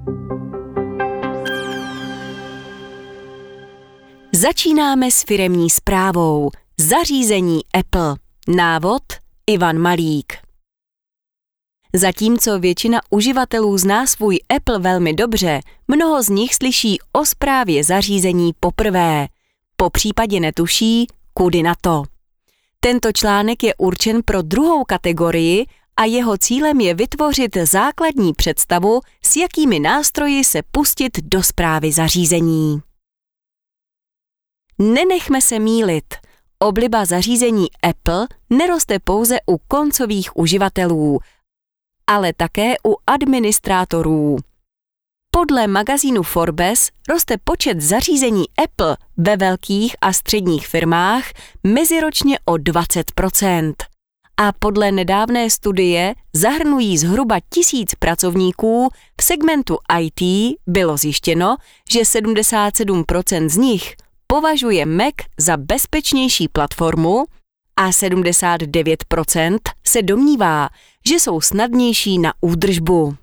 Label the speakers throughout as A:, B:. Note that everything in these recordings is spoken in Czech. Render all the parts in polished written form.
A: Začínáme s firemní zprávou. Zařízení Apple. Návod Ivan Malík. Zatímco většina uživatelů zná svůj Apple velmi dobře, mnoho z nich slyší o správě zařízení poprvé. Popřípadě netuší, kudy na to. Tento článek je určen pro druhou kategorii a jeho cílem je vytvořit základní představu, s jakými nástroji se pustit do správy zařízení. Nenechme se mýlit. Obliba zařízení Apple neroste pouze u koncových uživatelů, ale také u administrátorů. Podle magazínu Forbes roste počet zařízení Apple ve velkých a středních firmách meziročně o 20%. A podle nedávné studie zahrnují zhruba 1000 pracovníků v segmentu IT bylo zjištěno, že 77% z nich považuje Mac za bezpečnější platformu a 79% se domnívá, že jsou snadnější na údržbu.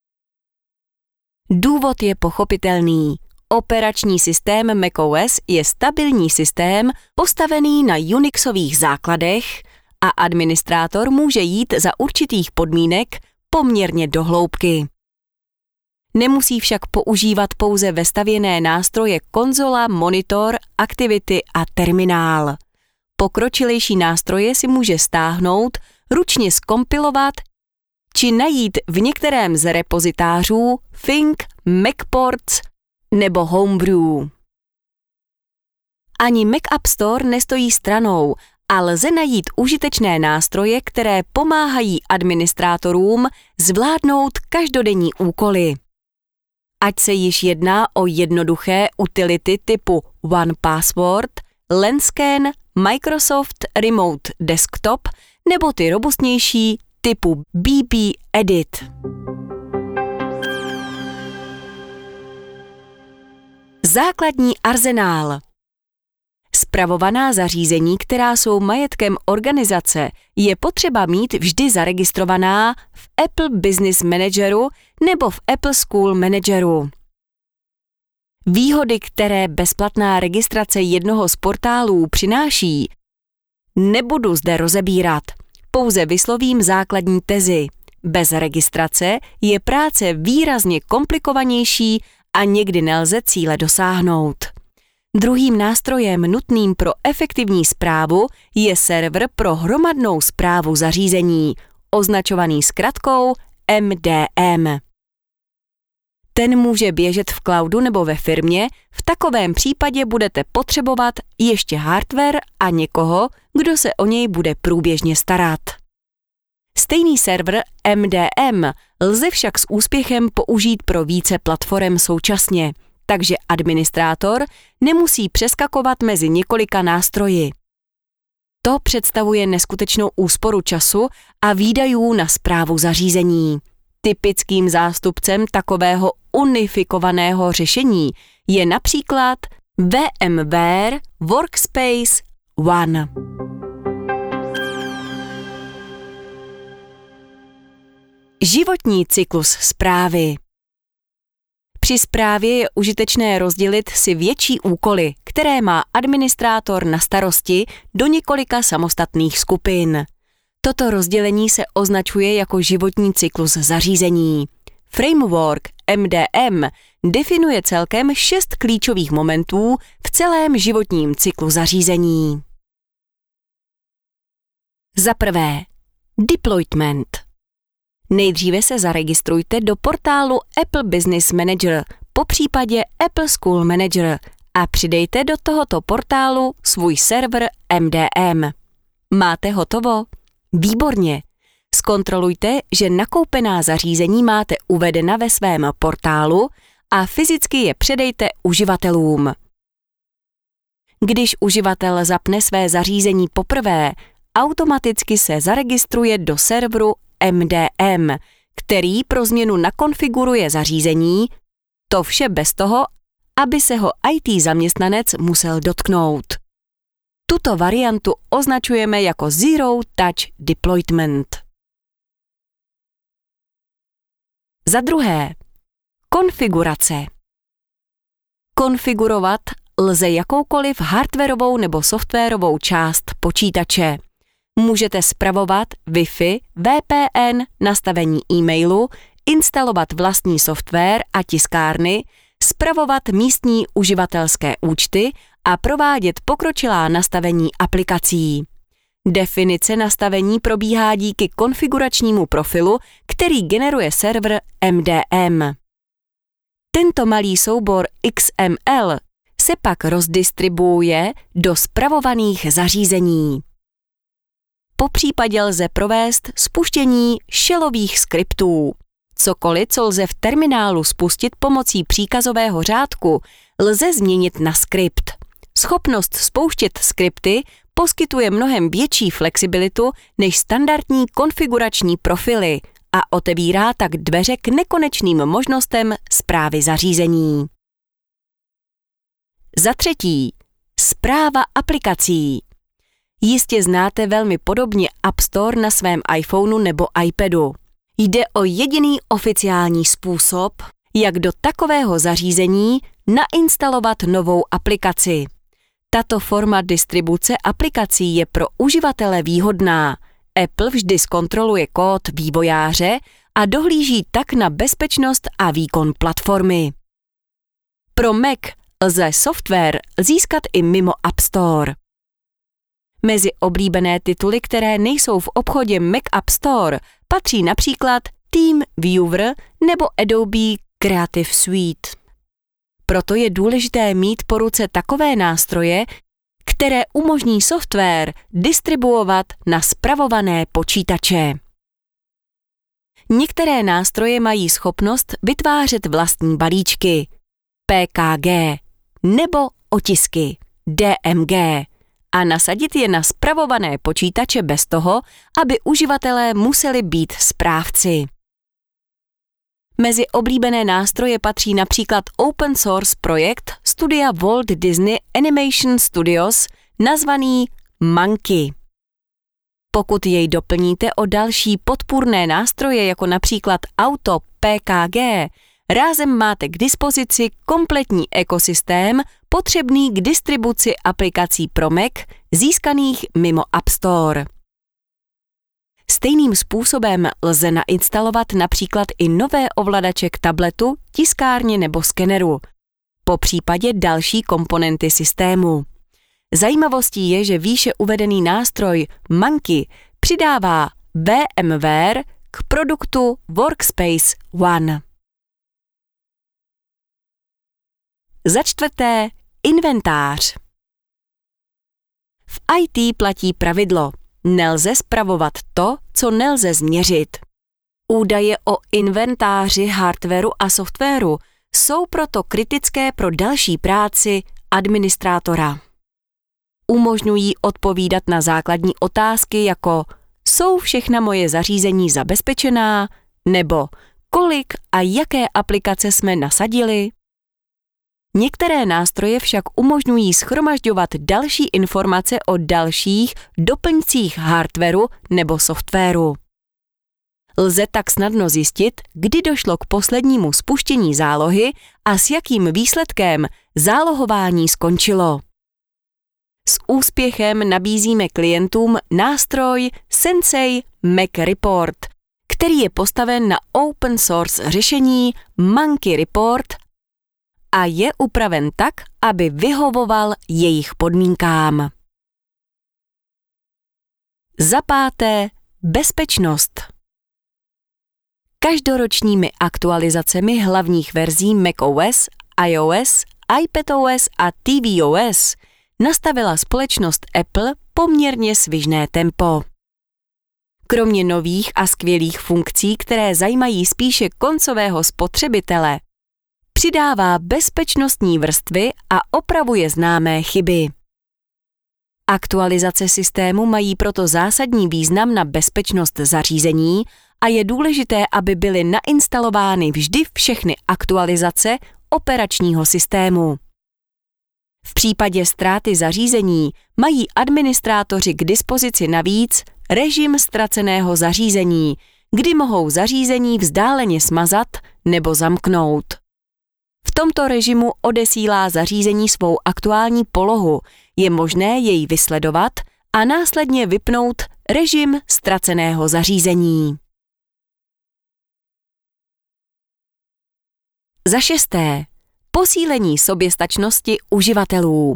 A: Důvod je pochopitelný. Operační systém macOS je stabilní systém postavený na Unixových základech a administrátor může jít za určitých podmínek poměrně do hloubky. Nemusí však používat pouze vestavěné nástroje konzola, monitor, aktivity a terminál. Pokročilejší nástroje si může stáhnout, ručně zkompilovat či najít v některém z repozitářů Think, MacPorts nebo Homebrew. Ani Mac App Store nestojí stranou a lze najít užitečné nástroje, které pomáhají administrátorům zvládnout každodenní úkoly. Ať se již jedná o jednoduché utility typu OnePassword, LensScan, Microsoft Remote Desktop nebo ty robustnější typu BB Edit. Základní arzenál. Spravovaná zařízení, která jsou majetkem organizace, je potřeba mít vždy zaregistrovaná v Apple Business Manageru nebo v Apple School Manageru. Výhody, které bezplatná registrace jednoho z portálů přináší, nebudu zde rozebírat, pouze vyslovím základní tezi. Bez registrace je práce výrazně komplikovanější a někdy nelze cíle dosáhnout. Druhým nástrojem nutným pro efektivní správu je server pro hromadnou správu zařízení, označovaný zkratkou MDM. Ten může běžet v cloudu nebo ve firmě, v takovém případě budete potřebovat ještě hardware a někoho, kdo se o něj bude průběžně starat. Stejný server MDM lze však s úspěchem použít pro více platform současně, takže administrátor nemusí přeskakovat mezi několika nástroji. To představuje neskutečnou úsporu času a výdajů na správu zařízení. Typickým zástupcem takového unifikovaného řešení je například VMware Workspace ONE. Životní cyklus správy. Při správě je užitečné rozdělit si větší úkoly, které má administrátor na starosti, do několika samostatných skupin. Toto rozdělení se označuje jako životní cyklus zařízení. Framework MDM definuje celkem 6 klíčových momentů v celém životním cyklu zařízení. Za prvé, deployment. Nejdříve se zaregistrujte do portálu Apple Business Manager, popřípadě Apple School Manager a přidejte do tohoto portálu svůj server MDM. Máte hotovo? Výborně! Zkontrolujte, že nakoupená zařízení máte uvedena ve svém portálu a fyzicky je předejte uživatelům. Když uživatel zapne své zařízení poprvé, automaticky se zaregistruje do serveru MDM, který pro změnu nakonfiguruje zařízení, to vše bez toho, aby se ho IT zaměstnanec musel dotknout. Tuto variantu označujeme jako Zero Touch Deployment. Za druhé, Konfigurace. Konfigurovat lze jakoukoliv hardwarovou nebo softwarovou část počítače. Můžete spravovat Wi-Fi, VPN, nastavení e-mailu, instalovat vlastní software a tiskárny, spravovat místní uživatelské účty a provádět pokročilá nastavení aplikací. Definice nastavení probíhá díky konfiguračnímu profilu, který generuje server MDM. Tento malý soubor XML se pak rozdistribuuje do spravovaných zařízení. Popřípadě lze provést spuštění shellových skriptů. Cokoliv, co lze v terminálu spustit pomocí příkazového řádku, lze změnit na skript. Schopnost spouštět skripty poskytuje mnohem větší flexibilitu než standardní konfigurační profily a otevírá tak dveře k nekonečným možnostem správy zařízení. Za třetí, správa aplikací. Jistě znáte velmi podobně App Store na svém iPhoneu nebo iPadu. Jde o jediný oficiální způsob, jak do takového zařízení nainstalovat novou aplikaci. Tato forma distribuce aplikací je pro uživatele výhodná. Apple vždy zkontroluje kód vývojáře a dohlíží tak na bezpečnost a výkon platformy. Pro Mac lze software získat i mimo App Store. Mezi oblíbené tituly, které nejsou v obchodě Mac App Store, patří například TeamViewer nebo Adobe Creative Suite. Proto je důležité mít po ruce takové nástroje, které umožní software distribuovat na spravované počítače. Některé nástroje mají schopnost vytvářet vlastní balíčky PKG nebo otisky DMG a nasadit je na spravované počítače bez toho, aby uživatelé museli být správci. Mezi oblíbené nástroje patří například open source projekt studia Walt Disney Animation Studios nazvaný Monkey. Pokud jej doplníte o další podpůrné nástroje jako například Auto PKG, rázem máte k dispozici kompletní ekosystém potřebný k distribuci aplikací pro Mac získaných mimo App Store. Stejným způsobem lze nainstalovat například i nové ovladače k tabletu, tiskárně nebo skeneru, popřípadě další komponenty systému. Zajímavostí je, že výše uvedený nástroj Monkey přidává VMware k produktu Workspace ONE. Za čtvrté, inventář. V IT platí pravidlo: nelze spravovat to, co nelze změřit. Údaje o inventáři hardwaru a softwaru jsou proto kritické pro další práci administrátora. Umožňují odpovídat na základní otázky jako jsou všechna moje zařízení zabezpečená nebo kolik a jaké aplikace jsme nasadili. Některé nástroje však umožňují shromažďovat další informace o dalších doplňcích hardwaru nebo softwaru. Lze tak snadno zjistit, kdy došlo k poslednímu spuštění zálohy a s jakým výsledkem zálohování skončilo. S úspěchem nabízíme klientům nástroj Sensei Mac Report, který je postaven na open source řešení Monkey Report a je upraven tak, aby vyhovoval jejich podmínkám. Za páté, bezpečnost. Každoročními aktualizacemi hlavních verzí macOS, iOS, iPadOS a tvOS nastavila společnost Apple poměrně svižné tempo. Kromě nových a skvělých funkcí, které zajímají spíše koncového spotřebitele, přidává bezpečnostní vrstvy a opravuje známé chyby. Aktualizace systému mají proto zásadní význam na bezpečnost zařízení a je důležité, aby byly nainstalovány vždy všechny aktualizace operačního systému. V případě ztráty zařízení mají administrátoři k dispozici navíc režim ztraceného zařízení, kdy mohou zařízení vzdáleně smazat nebo zamknout. V tomto režimu odesílá zařízení svou aktuální polohu. Je možné jej vysledovat a následně vypnout režim ztraceného zařízení. Za šesté. Posílení soběstačnosti uživatelů.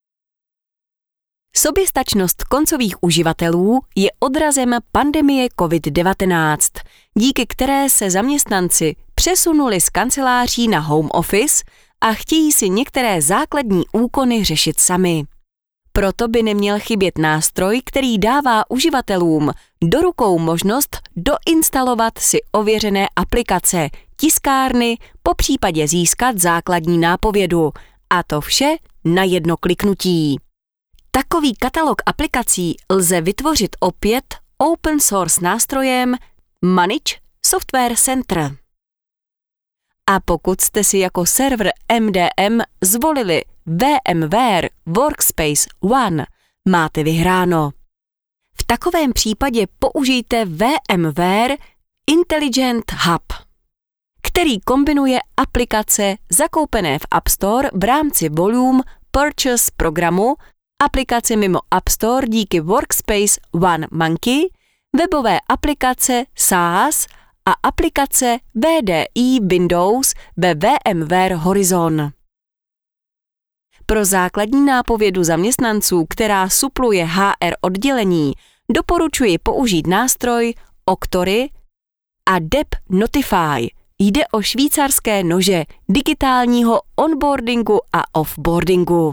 A: Soběstačnost koncových uživatelů je odrazem pandemie COVID-19, díky které se zaměstnanci přesunuli z kanceláří na home office a chtějí si některé základní úkony řešit sami. Proto by neměl chybět nástroj, který dává uživatelům do rukou možnost doinstalovat si ověřené aplikace, tiskárny, popřípadě získat základní nápovědu. A to vše na jedno kliknutí. Takový katalog aplikací lze vytvořit opět open source nástrojem Manage Software Center. A pokud jste si jako server MDM zvolili VMware Workspace ONE, máte vyhráno. V takovém případě použijte VMware Intelligent Hub, který kombinuje aplikace zakoupené v App Store v rámci Volume Purchase programu, aplikace mimo App Store díky Workspace ONE Monkey, webové aplikace SaaS a aplikace VDI Windows ve VMware Horizon. Pro základní nápovědu zaměstnanců, která supluje HR oddělení, doporučuji použít nástroj Oktory a Dep Notify. Jde o švýcarské nože digitálního onboardingu a offboardingu.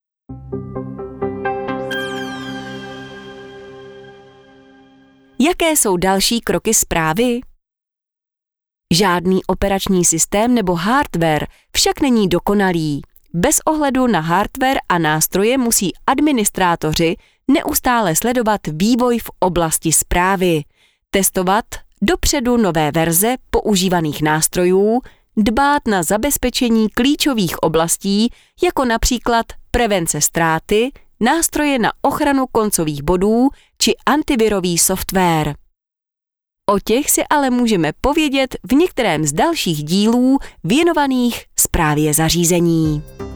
A: Jaké jsou další kroky správy? Žádný operační systém nebo hardware však není dokonalý. Bez ohledu na hardware a nástroje musí administrátoři neustále sledovat vývoj v oblasti správy, testovat dopředu nové verze používaných nástrojů, dbát na zabezpečení klíčových oblastí, jako například prevence ztráty, nástroje na ochranu koncových bodů či antivirový software. O těch si ale můžeme povědět v některém z dalších dílů věnovaných správě zařízení.